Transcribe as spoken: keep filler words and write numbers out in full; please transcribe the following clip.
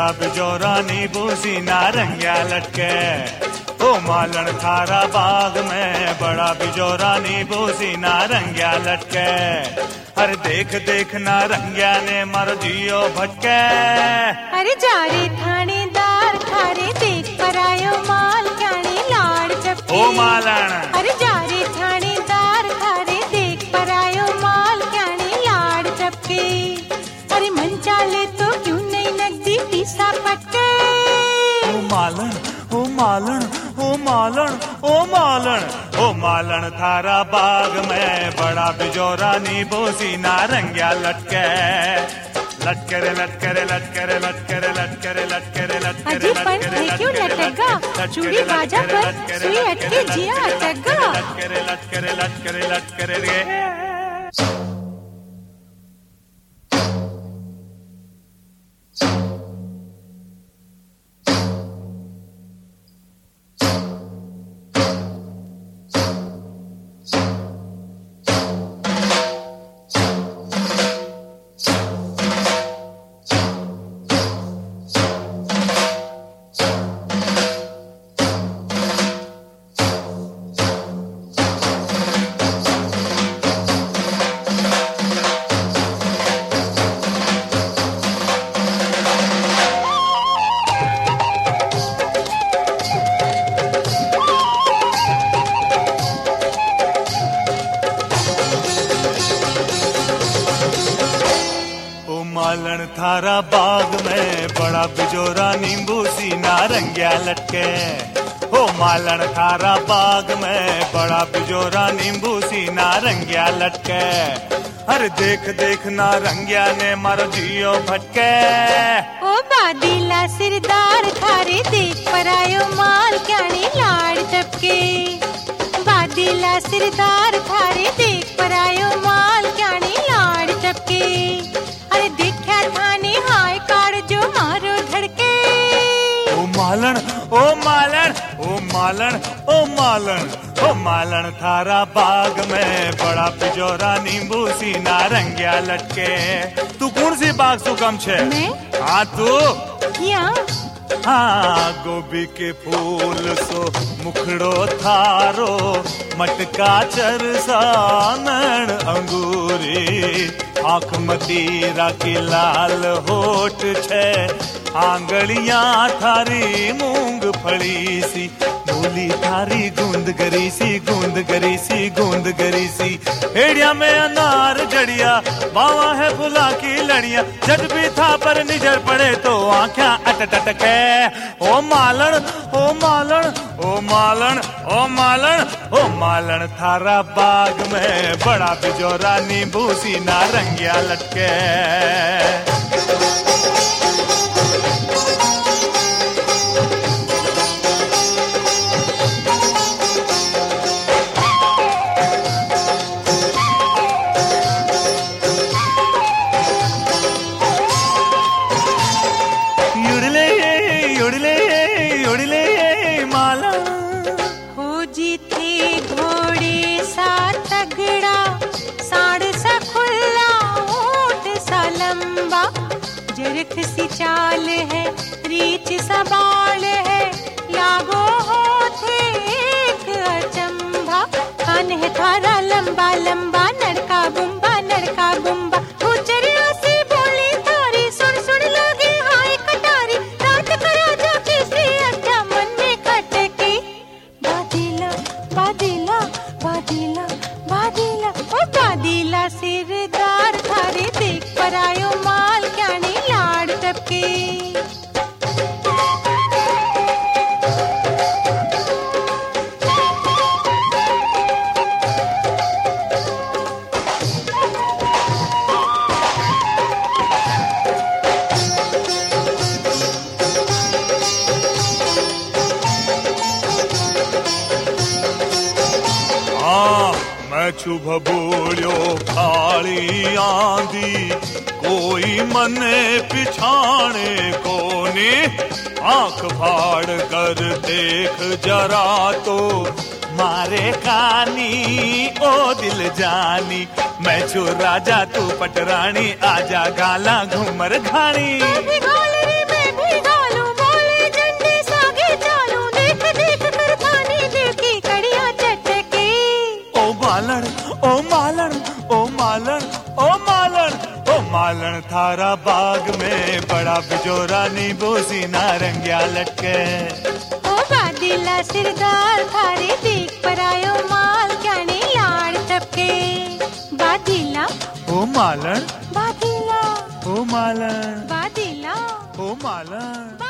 बड़ा बिजोरा नींबू सी नारंगिया लटके। ओ मालन थारा बाग में बड़ा बिजोरा नींबू सी नारंगिया लटके। अरे देख देख नारंगिया ने मर जियो भटके। अरे जारे थानेदार थारे देख पर आयो माल क्याणी लाड़ चपके। ओ मालन अरे जारे थानेदार थारे देख पर आयो माल क्याणी लाड़ चपके। अरे मन चाले तो क्यों नहीं नकदी पीसा पटके। ओ मालन ओ मालन ओ मालन ओ मालन ओ मालन थारा बाग में बड़ा बिजोरा नींबू सी नारंगिया लटके। लटके रे लटके रे लटके रे लटके रे लटके रे लटके रे लटके रे लटके रे क्यों लटकेगा चूड़ी बाजा पर सुई अटके जिया अटकेगा। लटके रे लटके रे लटके रे लटके रे। मालन थारा बाग में बड़ा बिजोरा नींबू सी नारंगिया लटके। ओ मालन थारा बाग में बड़ा बिजोरा नींबू सी नारंगिया लटके। अरे देख देख नारंगिया ने मारो जियो भटके। ओ बादीला सिरदार थारे देख पर आयो माल क्याणी लाड़ चपके। बादीला सिरदार थारे देख पर आयो माल क्याणी लाड़ चपके। अरे देखा थाने हाय कार जो मारो धड़के। ओ मालन ओ मालन ओ मालन ओ मालन ओ मालन थारा बाग में बड़ा बिजोरा नींबू सी नारंगिया लटके। तू कौन सी बाग सु कम छे? मैं? हाँ तू या हाँ गोभी के फूल सो मुखड़ो थारो मटका चरसानन अंगूरी। आँख मतीरा की लाल होठ छे आंगलियां थारी मूंग फली सी। बोली थारी गूंद गरी सी गूंद गरी सी गूंद गरी सी। हेड़िया में अनार जड़िया बावा है फुला की लड़िया। जब भी था पर निजर पड़े तो आँखें अट टटके। ओ मालन ओ मालन ओ मालन ओ मालन ओ मालन थारा बाग में बड़ा बिजोरा नींबू सी नारंगिया लटके। जरख सी चाल है रीच सा बाल है लागो हो थे एक अचंभा। कान है थारा लंबा लंबा नड़का बुम्बा नड़का बुम्बा। उचरिया सी बोली थारी सुन सुन लगे हाय कटारी। रात करा जाके सी अच्छा मन में खटके। बादीला बादीला बादीला बादीला ओ बादीला सिरदार थारे देख पर आयो माल क्याणी लाड़ टपके। छुभ बोलियो खाली आंधी कोई मने पिछाने कोने। आंख फाड़ कर देख जरा तो मारे कानी ओ दिल जानी। मैं छु राजा तू पटरानी आजा गाला घूमर घानी। मैं भी घाल रे मैं भी मालन थारा बाग में बड़ा बिजोरा नींबू सी नारंगिया लटके। ओ बादीला सिरदार थारे देख पर आयो माल क्या ने लाड़ टपके। बादीला ओ मालन, बादीला ओ मालन, बादीला ओ मालन।